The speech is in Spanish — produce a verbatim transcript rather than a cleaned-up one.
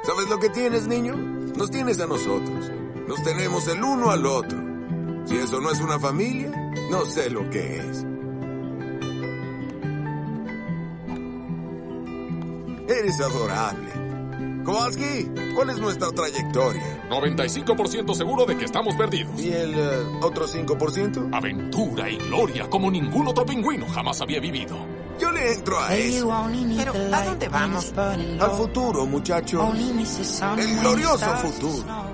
¿Sabes lo que tienes, niño? Nos tienes a nosotros. Nos tenemos el uno al otro. Si eso no es una familia, no sé lo que es. Eres adorable. Kowalski, ¿cuál es nuestra trayectoria? noventa y cinco por ciento seguro de que estamos perdidos. ¿Y el uh, otro cinco por ciento? Aventura y gloria como ningún otro pingüino jamás había vivido. Yo le entro a eso. Pero, ¿a dónde vamos? Al futuro, muchachos. El glorioso futuro.